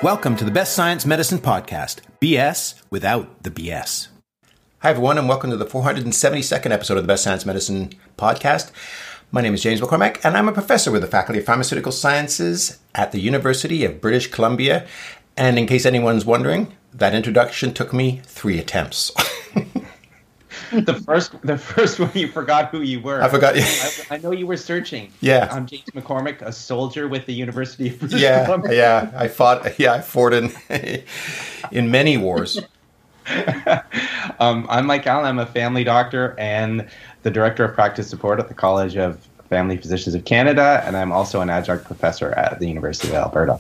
Welcome to the Best Science Medicine Podcast, BS without the BS. Hi, everyone, and welcome to the 472nd episode of the Best Science Medicine Podcast. My name is James McCormack, and I'm a professor with the Faculty of Pharmaceutical Sciences at the University of British Columbia. And in case anyone's wondering, that introduction took me 3 attempts. The first one, you forgot who you were. I forgot. I know you were searching. Yeah. I'm James McCormack, a soldier with the University of British Columbia. Yeah. I fought in many wars. I'm Mike Allen. I'm a family doctor and the director of practice support at the College of Family Physicians of Canada, and I'm also an adjunct professor at the University of Alberta.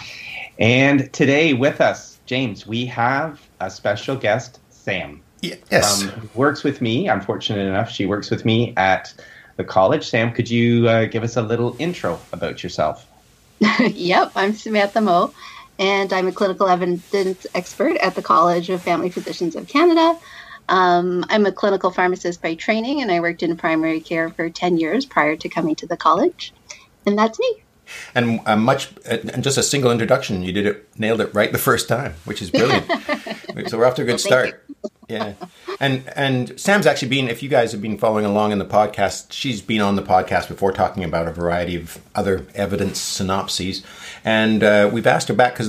And today with us, James, we have a special guest, Sam. Yes. Works with me. I'm fortunate enough she works with me at the college. Sam, could you give us a little intro about yourself? Yep, I'm Samantha Moe, and I'm a clinical evidence expert at the College of Family Physicians of Canada. I'm a clinical pharmacist by training, and I worked in primary care for 10 years prior to coming to the college. And that's me. And just a single introduction, you nailed it right the first time, which is brilliant. So we're off to a good start. Yeah. And Sam's actually been, if you guys have been following along in the podcast, she's been on the podcast before talking about a variety of other evidence synopses. And we've asked her back because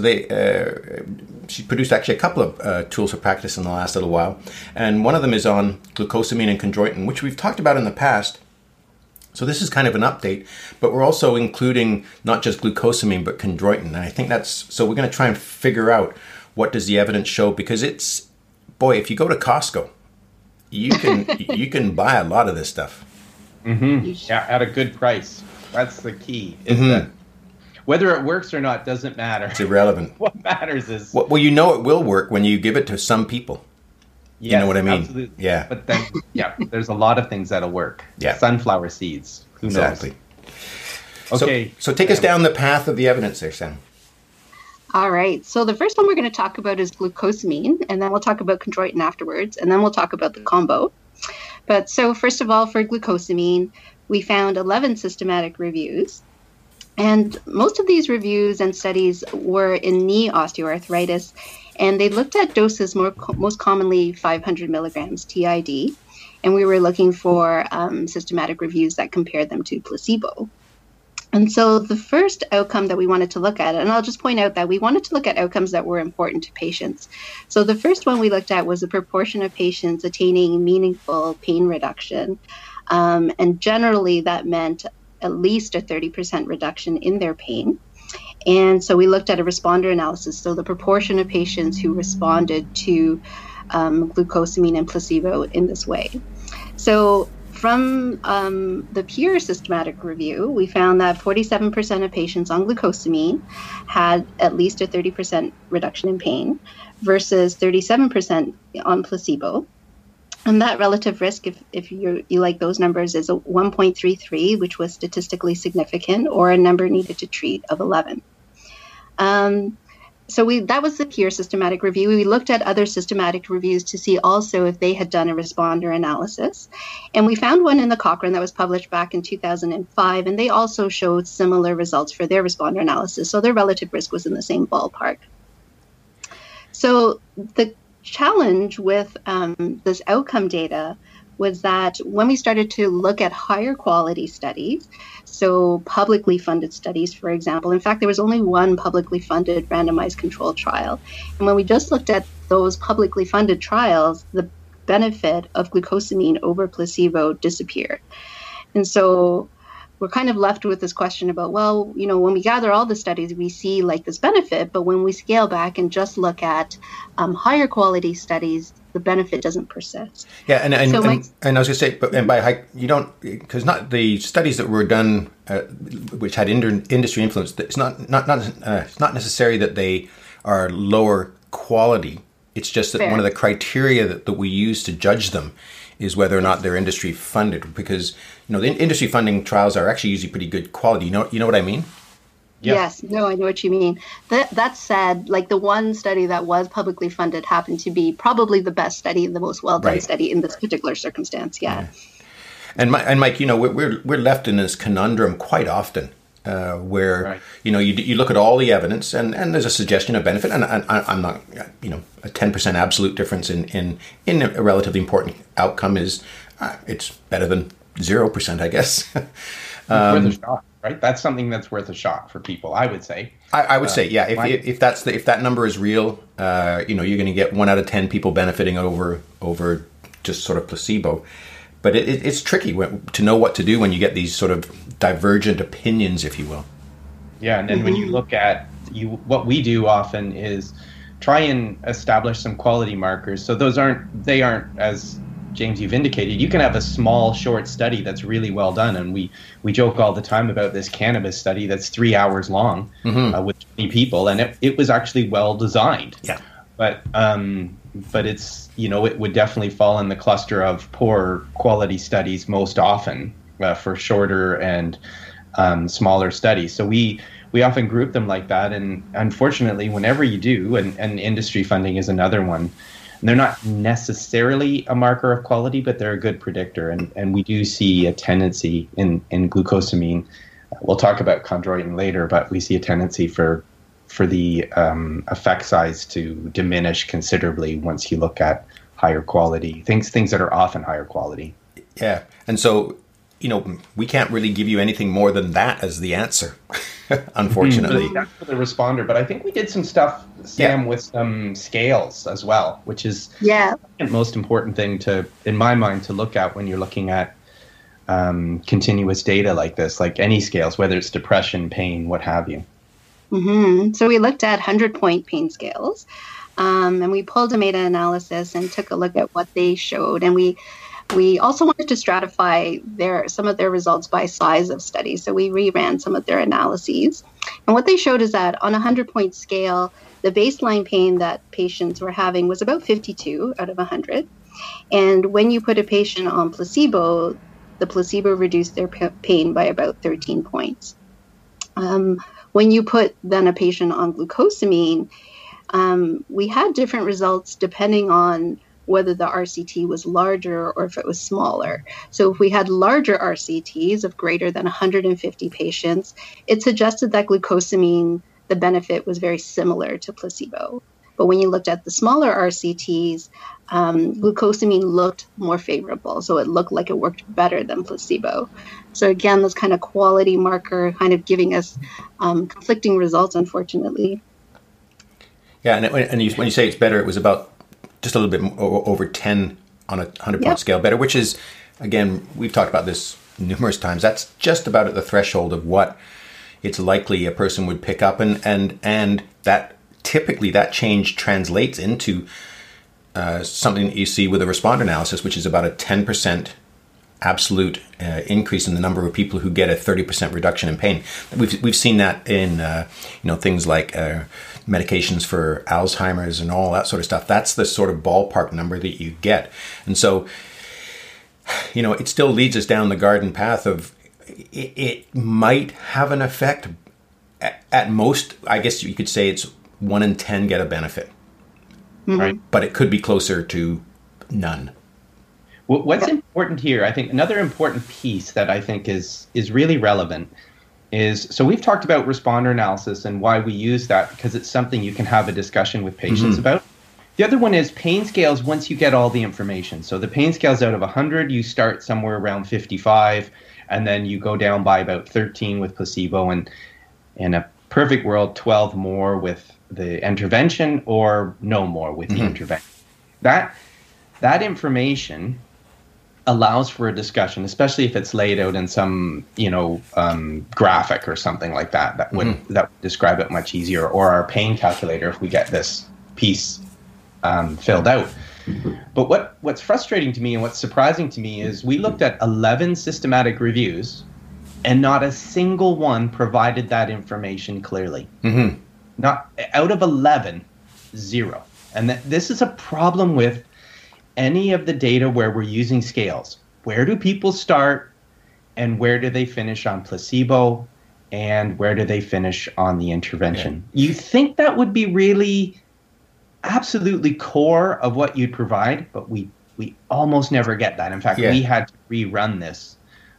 she produced actually a couple of tools for practice in the last little while. And one of them is on glucosamine and chondroitin, which we've talked about in the past. So this is kind of an update, but we're also including not just glucosamine, but chondroitin. And I think so we're going to try and figure out what does the evidence show, because if you go to Costco, you can buy a lot of this stuff. Mm-hmm. Yeah, at a good price. That's the key. That whether it works or not doesn't matter. It's irrelevant. What matters is... Well, you know it will work when you give it to some people. Yes, you know what I mean? Absolutely. Yeah. But then, there's a lot of things that'll work. Yeah. Sunflower seeds. Who exactly. knows? Okay. So take us down the path of the evidence there, Sam. All right. So the first one we're going to talk about is glucosamine, and then we'll talk about chondroitin afterwards, and then we'll talk about the combo. But so first of all, for glucosamine, we found 11 systematic reviews. And most of these reviews and studies were in knee osteoarthritis, and they looked at doses most commonly 500 milligrams TID, and we were looking for systematic reviews that compared them to placebo. And so the first outcome that we wanted to look at, and I'll just point out that we wanted to look at outcomes that were important to patients. So the first one we looked at was the proportion of patients attaining meaningful pain reduction, and generally that meant at least a 30% reduction in their pain. And so we looked at a responder analysis, so the proportion of patients who responded to glucosamine and placebo in this way. So from the pure systematic review, we found that 47% of patients on glucosamine had at least a 30% reduction in pain versus 37% on placebo. And that relative risk, if you like those numbers, is a 1.33, which was statistically significant, or a number needed to treat of 11. So that was the pure systematic review. We looked at other systematic reviews to see also if they had done a responder analysis. And we found one in the Cochrane that was published back in 2005, and they also showed similar results for their responder analysis. So their relative risk was in the same ballpark. So the challenge with this outcome data was that when we started to look at higher quality studies, so publicly funded studies, for example, in fact, there was only one publicly funded randomized controlled trial. And when we just looked at those publicly funded trials, the benefit of glucosamine over placebo disappeared. And so we're kind of left with this question about, well, when we gather all the studies, we see like this benefit, but when we scale back and just look at higher quality studies, the benefit doesn't persist. Yeah, and I was going to say, but by high, you don't, because not the studies that were done, which had industry influence. It's not necessary that they are lower quality. It's just that one of the criteria that we use to judge them is whether or not they're industry funded, because the industry funding trials are actually usually pretty good quality. You know what I mean? Yep. Yes, no, I know what you mean. That said, like the one study that was publicly funded happened to be probably the best study and the most well-done study in this particular circumstance. Yeah. And Mike, we're left in this conundrum quite often where Right. you look at all the evidence and there's a suggestion of benefit, and I'm not a 10% absolute difference in a relatively important outcome is it's better than 0%, I guess. It's worth a shot, right? That's something that's worth a shot for people, I would say. I would say, yeah. If that number is real, you're going to get 1 out of 10 people benefiting over just sort of placebo. But it's tricky to know what to do when you get these sort of divergent opinions, if you will. Yeah, and then when you look at what we do often is try and establish some quality markers. So they aren't as James, you've indicated. You can have a small, short study that's really well done, and we joke all the time about this cannabis study that's 3 hours long with 20 people, and it was actually well designed. Yeah, but it's it would definitely fall in the cluster of poor quality studies most often for shorter and smaller studies. So we often group them like that, and unfortunately, whenever you do, and industry funding is another one. They're not necessarily a marker of quality, but they're a good predictor. And we do see a tendency in glucosamine. We'll talk about chondroitin later, but we see a tendency for the effect size to diminish considerably once you look at higher quality things that are often higher quality. Yeah, and so we can't really give you anything more than that as the answer, unfortunately. That's for the responder, but I think we did some stuff, Sam, with some scales as well, which is the most important thing in my mind, to look at when you're looking at continuous data like this, like any scales, whether it's depression, pain, what have you. Mm-hmm. So we looked at 100-point pain scales, and we pulled a meta-analysis and took a look at what they showed, and we also wanted to stratify some of their results by size of study. So we reran some of their analyses. And what they showed is that on a 100-point scale, the baseline pain that patients were having was about 52 out of 100. And when you put a patient on placebo, the placebo reduced their pain by about 13 points. When you put then a patient on glucosamine, we had different results depending on whether the RCT was larger or if it was smaller. So if we had larger RCTs of greater than 150 patients, it suggested that glucosamine, the benefit was very similar to placebo. But when you looked at the smaller RCTs, glucosamine looked more favorable. So it looked like it worked better than placebo. So again, this kind of quality marker kind of giving us conflicting results, unfortunately. Yeah, and when you say it's better, it was about just a little bit over 10 on a 100-point scale better, which is, again, we've talked about this numerous times. That's just about at the threshold of what it's likely a person would pick up, and that typically that change translates into something that you see with a responder analysis, which is about a 10% absolute increase in the number of people who get a 30% reduction in pain. We've seen that in things like medications for Alzheimer's and all that sort of stuff. That's the sort of ballpark number that you get. And so, it still leads us down the garden path of it might have an effect. At most, I guess you could say it's 1 in 10 get a benefit. Mm-hmm. Right? But it could be closer to none. What's important here, I think another important piece that I think is really relevant is, so we've talked about responder analysis and why we use that, because it's something you can have a discussion with patients about. The other one is pain scales once you get all the information. So the pain scales out of 100, you start somewhere around 55, and then you go down by about 13 with placebo, and in a perfect world, 12 more with the intervention or no more with the intervention. That information allows for a discussion, especially if it's laid out in some, graphic or something like that. That would describe it much easier, or our pain calculator if we get this piece filled out. But what's frustrating to me and what's surprising to me is we looked at 11 systematic reviews, and not a single one provided that information clearly. Not out of 11, 0. And this is a problem with any of the data where we're using scales. Where do people start, and where do they finish on placebo, and where do they finish on the intervention? Yeah. You think that would be really absolutely core of what you'd provide, but we almost never get that. In fact, we had to rerun this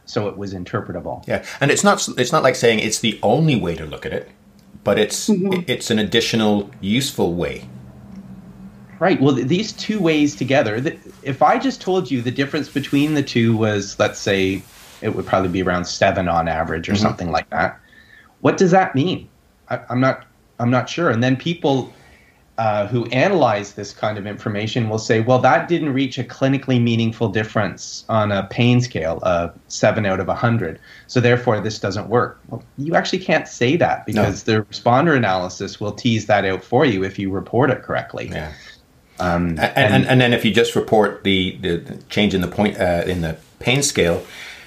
so it was interpretable. Yeah, and it's not like saying it's the only way to look at it, but it's an additional useful way. Right. Well, these two ways together, if I just told you the difference between the two was, let's say, it would probably be around 7 on average or something like that. What does that mean? I'm not sure. And then people who analyze this kind of information will say, well, that didn't reach a clinically meaningful difference on a pain scale of 7 out of 100. So therefore, this doesn't work. Well, you actually can't say that because the responder analysis will tease that out for you if you report it correctly. Yeah. And then if you just report the change in the point in the pain scale,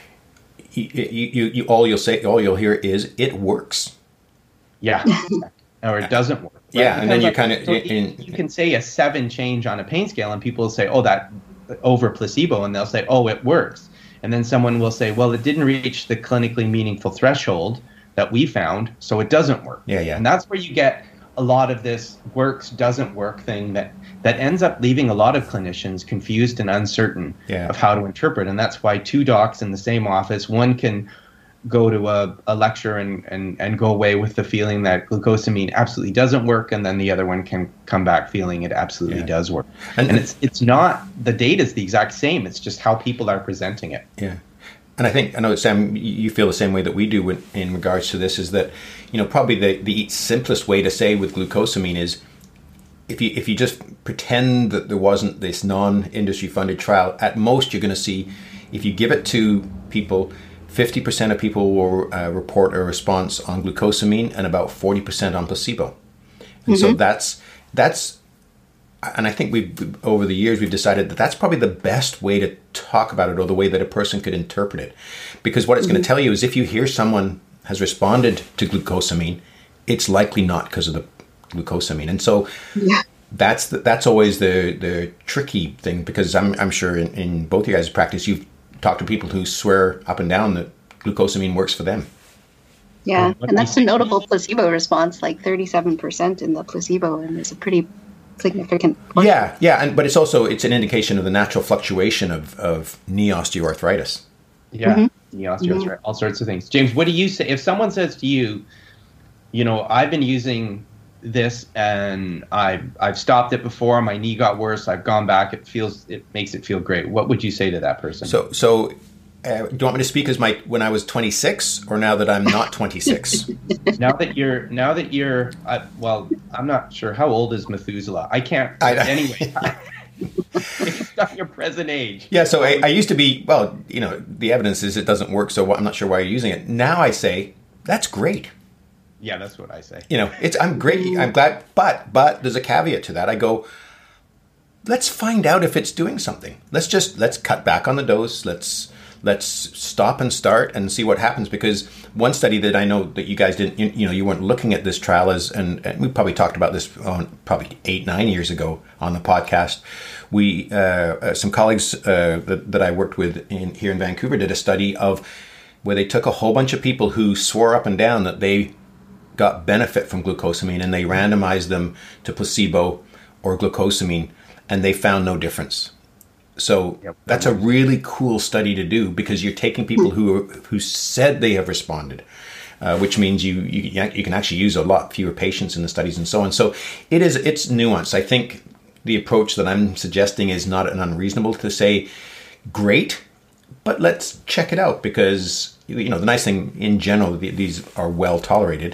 all you'll hear is it works. Yeah, or it doesn't work. Right? Yeah, and then you kind of you can say a 7 change on a pain scale, and people will say, "Oh, that over placebo," and they'll say, "Oh, it works." And then someone will say, "Well, it didn't reach the clinically meaningful threshold that we found, so it doesn't work." Yeah. And that's where you get a lot of this works, doesn't work thing that ends up leaving a lot of clinicians confused and uncertain of how to interpret. And that's why 2 docs in the same office, one can go to a lecture and go away with the feeling that glucosamine absolutely doesn't work, and then the other one can come back feeling it absolutely does work. And it's not, the data is the exact same, it's just how people are presenting it. Yeah. And I know, Sam, you feel the same way that we do in regards to this, is that, probably the simplest way to say with glucosamine is, if you just pretend that there wasn't this non-industry funded trial, at most you're going to see, if you give it to people, 50% of people will report a response on glucosamine and about 40% on placebo. And so that's, and I think we've over the years we've decided that that's probably the best way to talk about it, or the way that a person could interpret it, because what it's going to tell you is if you hear someone has responded to glucosamine, it's likely not because of the glucosamine. And so that's always the tricky thing, because I'm sure in both of you guys' practice you've talked to people who swear up and down that glucosamine works for them. Yeah, and that's a notable placebo response, like 37% in the placebo, and it's a pretty significant point. But it's an indication of the natural fluctuation of knee osteoarthritis. Knee osteoarthritis, all sorts of things. James, what do you say if someone says to you, I've been using this and I've stopped it before, my knee got worse, I've gone back, it makes it feel great? What would you say to that person? So do you want me to speak as when I was 26, or now that I'm not 26? now that you're well, I'm not sure, how old is Methuselah? I can't anyway. Based on your present age. Yeah, so I used to be, the evidence is it doesn't work, so I'm not sure why you're using it. Now I say, that's great. Yeah, that's what I say. I'm great. I'm glad, but there's a caveat to that. I go, let's find out if it's doing something. Let's cut back on the dose. Let's stop and start and see what happens. Because one study that I know that you guys didn't, you weren't looking at this trial and we probably talked about this probably 8-9 years ago on the podcast. We some colleagues that I worked with here in Vancouver did a study of where they took a whole bunch of people who swore up and down that they got benefit from glucosamine, and they randomized them to placebo or glucosamine, and they found no difference. So that's a really cool study to do, because you're taking people who said they have responded, which means you can actually use a lot fewer patients in the studies and so on. So it's nuanced. I think the approach that I'm suggesting is not an unreasonable to say, great, but let's check it out, because the nice thing in general, these are well tolerated.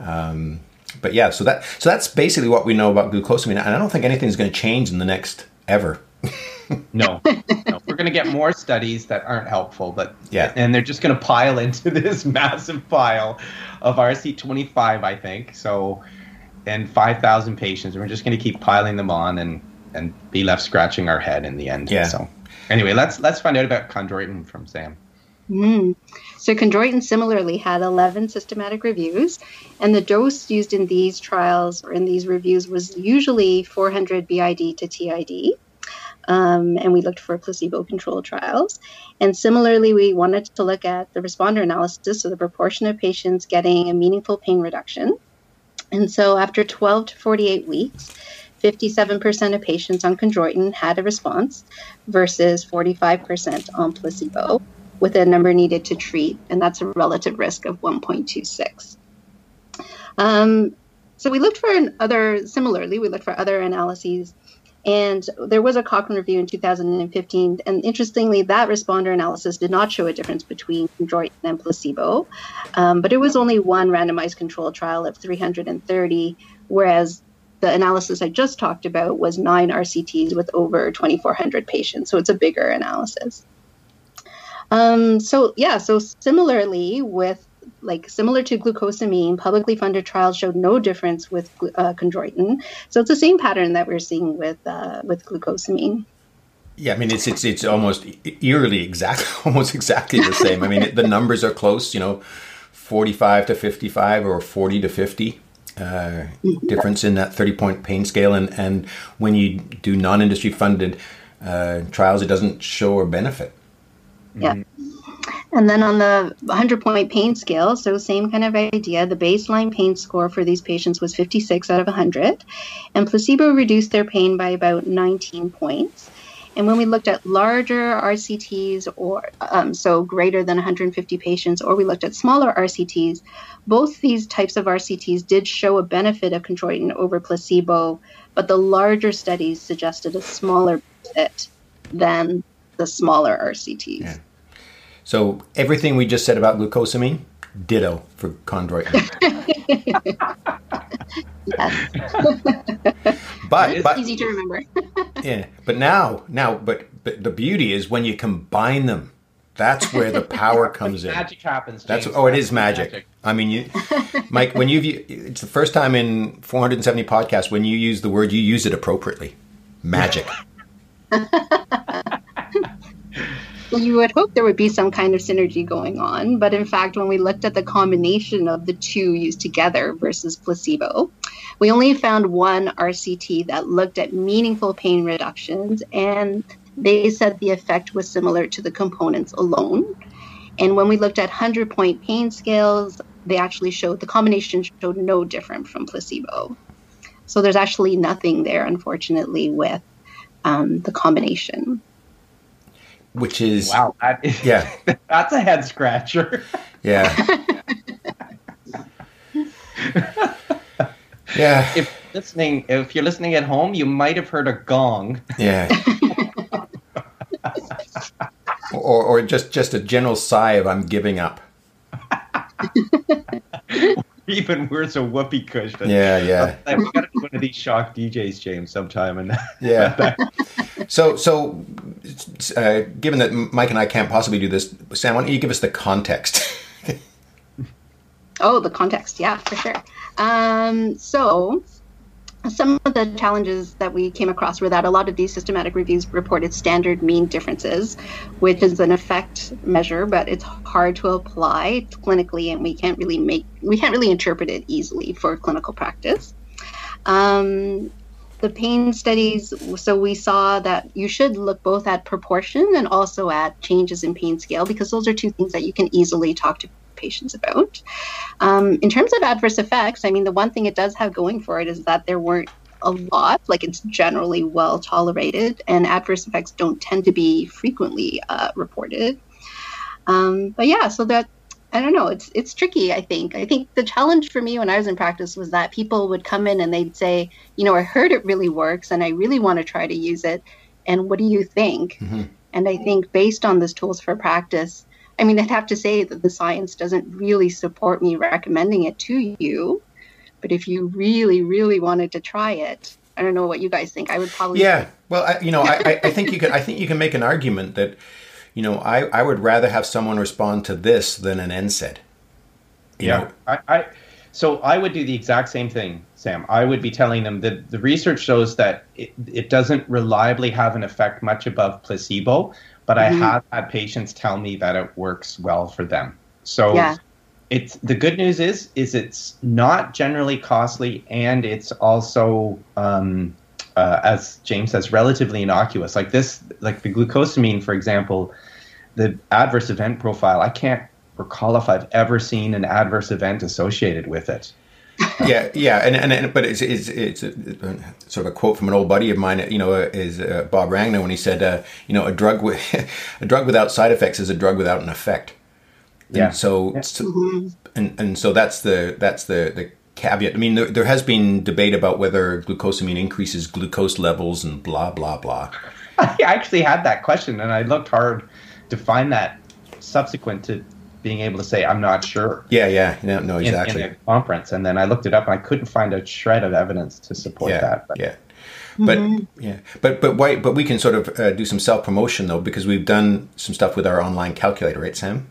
But yeah, so that's basically what we know about glucosamine, and I don't think anything's going to change in the next ever. No. We're going to get more studies that aren't helpful, and they're just going to pile into this massive pile of RC25, I think. So, and 5,000 patients, and we're just going to keep piling them on and be left scratching our head in the end. Yeah. So, anyway, let's find out about chondroitin from Sam. So chondroitin similarly had 11 systematic reviews, and the dose used in these trials or in these reviews was usually 400 BID to TID. And we looked for placebo-controlled trials. And similarly, we wanted to look at the responder analysis, so the proportion of patients getting a meaningful pain reduction. And so after 12 to 48 weeks, 57% of patients on chondroitin had a response versus 45% on placebo. with a number needed to treat, and that's a relative risk of 1.26. So we looked for other analyses, and there was a Cochrane review in 2015, and interestingly, that responder analysis did not show a difference between chondroitin and placebo, but it was only one randomized controlled trial of 330, whereas the analysis I just talked about was 9 RCTs with over 2,400 patients, so it's a bigger analysis. So similarly similar to glucosamine, publicly funded trials showed no difference with chondroitin. So it's the same pattern that we're seeing with glucosamine. Yeah, I mean it's almost eerily almost exactly the same. I mean the numbers are close, 45 to 55 or 40 to 50 difference in that 30-point pain scale, and when you do non-industry funded trials, it doesn't show a benefit. Yeah. And then on the 100-point pain scale, so same kind of idea, the baseline pain score for these patients was 56 out of 100, and placebo reduced their pain by about 19 points. And when we looked at larger RCTs, or so greater than 150 patients, or we looked at smaller RCTs, both these types of RCTs did show a benefit of chondroitin over placebo, but the larger studies suggested a smaller benefit than the smaller RCTs. Yeah. So everything we just said about glucosamine, ditto for chondroitin. Yes. but it's easy to remember. Yeah, but the beauty is when you combine them, that's where the power comes in. Magic happens. James. It is magic. I mean, Mike, it's the first time in 470 podcasts when you use the word, you use it appropriately. Magic. You would hope there would be some kind of synergy going on, but in fact, when we looked at the combination of the two used together versus placebo, we only found one RCT that looked at meaningful pain reductions, and they said the effect was similar to the components alone. And when we looked at 100-point pain scales, they actually showed the combination showed no different from placebo. So there's actually nothing there, unfortunately, with the combination. Which is wow, that's a head scratcher. Yeah. Yeah. If you're listening at home, you might have heard a gong. Yeah. or just a general sigh of I'm giving up. Even worse, a whoopee cushion. Yeah. We got to do one of these shock DJs, James, sometime. And yeah. So, given that Mike and I can't possibly do this, Sam, why don't you give us the context? Oh, the context. Yeah, for sure. So some of the challenges that we came across were that a lot of these systematic reviews reported standard mean differences, which is an effect measure, but it's hard to apply clinically, and we can't really interpret it easily for clinical practice. The pain studies, so we saw that you should look both at proportion and also at changes in pain scale, because those are two things that you can easily talk to patients about. In terms of adverse effects, I mean, the one thing it does have going for it is that there weren't a lot, like it's generally well tolerated, and adverse effects don't tend to be frequently reported. But yeah, so that, I don't know, it's tricky, I think. I think the challenge for me when I was in practice was that people would come in and they'd say, I heard it really works and I really want to try to use it. And what do you think? Mm-hmm. And I think based on this tools for practice, I mean, I'd have to say that the science doesn't really support me recommending it to you. But if you really, really wanted to try it, I don't know what you guys think. I would probably. Yeah. Well, I think you can. I think you can make an argument that, I would rather have someone respond to this than an NSAID. So I would do the exact same thing, Sam. I would be telling them that the research shows that it doesn't reliably have an effect much above placebo, but I have had patients tell me that it works well for them. So it's the good news is it's not generally costly, and it's also as James says, relatively innocuous. Like the glucosamine, for example, the adverse event profile, I can't recall if I've ever seen an adverse event associated with it. but it's sort of a quote from an old buddy of mine. Is Bob Rangner when he said, a drug without side effects is a drug without an effect. Yeah. And so that's the caveat. I mean, there has been debate about whether glucosamine increases glucose levels and blah blah blah. I actually had that question, and I looked hard to find that subsequent to being able to say I'm not sure. No, exactly. In a conference, and then I looked it up, and I couldn't find a shred of evidence to support that. But we can sort of do some self promotion though, because we've done some stuff with our online calculator, right, Sam?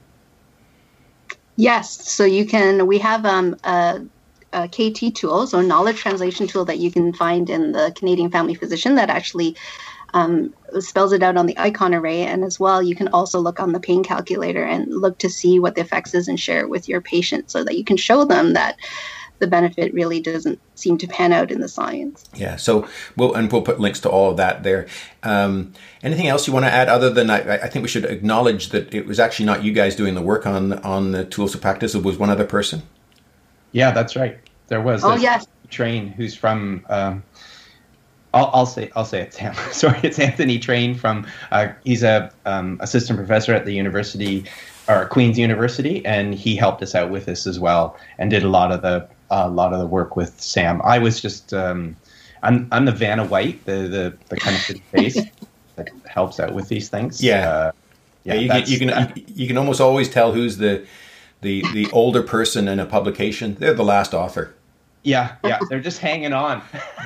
Yes. So we have a KT tool, so a knowledge translation tool that you can find in the Canadian Family Physician that actually spells it out on the icon array. And as well, you can also look on the pain calculator and look to see what the effects is and share it with your patient so that you can show them that the benefit really doesn't seem to pan out in the science. Yeah, so we'll put links to all of that there. Anything else you want to add other than I think we should acknowledge that it was actually not you guys doing the work on the tools of practice. It was one other person. Yeah, that's right. There was. Yes. Train, who's from. I'll say it's Sam. Sorry, it's Anthony Train from. He's a assistant professor at the university, or Queen's University, and he helped us out with this as well, and did a lot of the work with Sam. I was just. I'm the Vanna White, the kind of face that helps out with these things. You can almost always tell who's the older person in a publication. They're the last author. Yeah, they're just hanging on.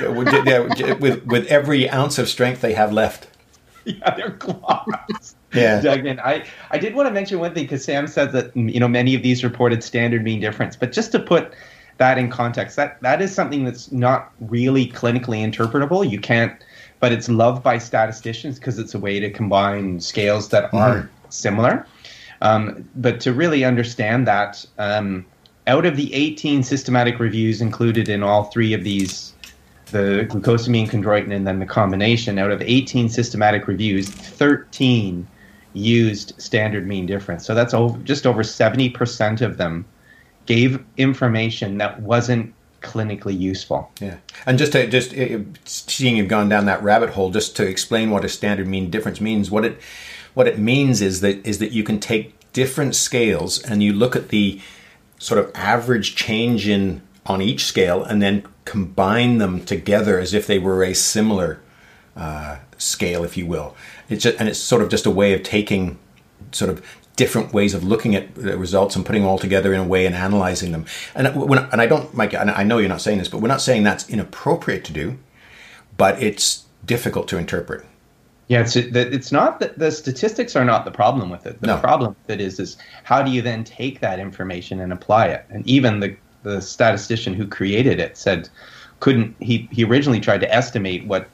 with every ounce of strength they have left. Yeah, they're claws. Yeah. Dug in. I did want to mention one thing, because Sam said that many of these reported standard mean difference, but just to put that in context, that is something that's not really clinically interpretable. You can't, but it's loved by statisticians because it's a way to combine scales that aren't similar. But to really understand that, out of the 18 systematic reviews included in all three of these, the glucosamine, chondroitin, and then the combination, out of 18 systematic reviews, 13 used standard mean difference. So that's just over 70% of them gave information that wasn't clinically useful. Yeah, and just seeing you've gone down that rabbit hole, just to explain what a standard mean difference means, what it means is that you can take different scales and you look at the sort of average change on each scale and then combine them together as if they were a similar scale, if you will. It's sort of just a way of taking sort of different ways of looking at the results and putting them all together in a way and analyzing them. And I don't, Mike, and I know you're not saying this, but we're not saying that's inappropriate to do, but it's difficult to interpret. Yeah, it's not that the statistics are not the problem with it. The problem with it is how do you then take that information and apply it? And even the statistician who created it said he originally tried to estimate what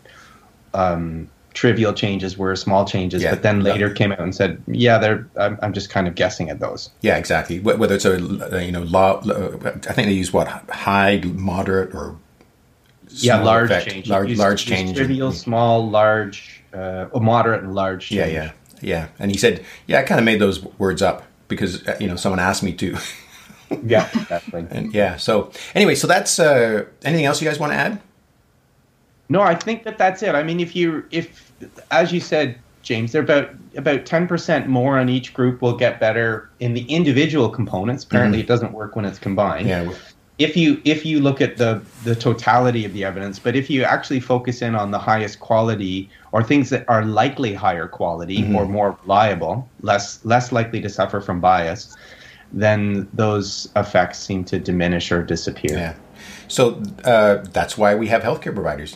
trivial changes were, small changes, but then later came out and said, I'm just kind of guessing at those. Yeah, exactly. Whether it's I think they use high, moderate, or large effect. change. Large change. Trivial, small, large, moderate, and large change. Yeah. And he said, I kind of made those words up because someone asked me to. Yeah, exactly. And so anyway, so that's anything else you guys want to add? No, I think that's it. I mean, if as you said, James, they're about 10% more on each group will get better in the individual components. Apparently, it doesn't work when it's combined. Yeah. If you look at the totality of the evidence, but if you actually focus in on the highest quality or things that are likely higher quality or more reliable, less likely to suffer from bias, then those effects seem to diminish or disappear. Yeah. So that's why we have healthcare providers.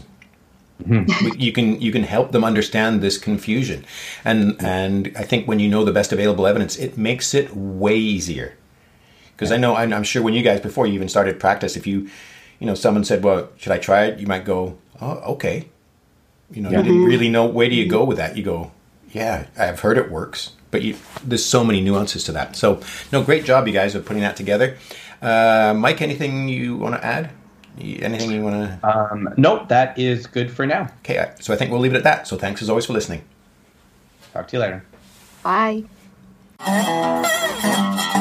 You can help them understand this confusion, and I think when you know the best available evidence, it makes it way easier. Because I'm sure when you guys, before you even started practice, if someone said, "Well, should I try it?" You might go, "Oh, okay." You didn't really know, where do you go with that? You go, "Yeah, I've heard it works," but there's so many nuances to that. So, no, great job, you guys, of putting that together. Mike, anything you want to add? Anything you want to? Nope, that is good for now. Okay, so I think we'll leave it at that. So thanks as always for listening. Talk to you later. Bye.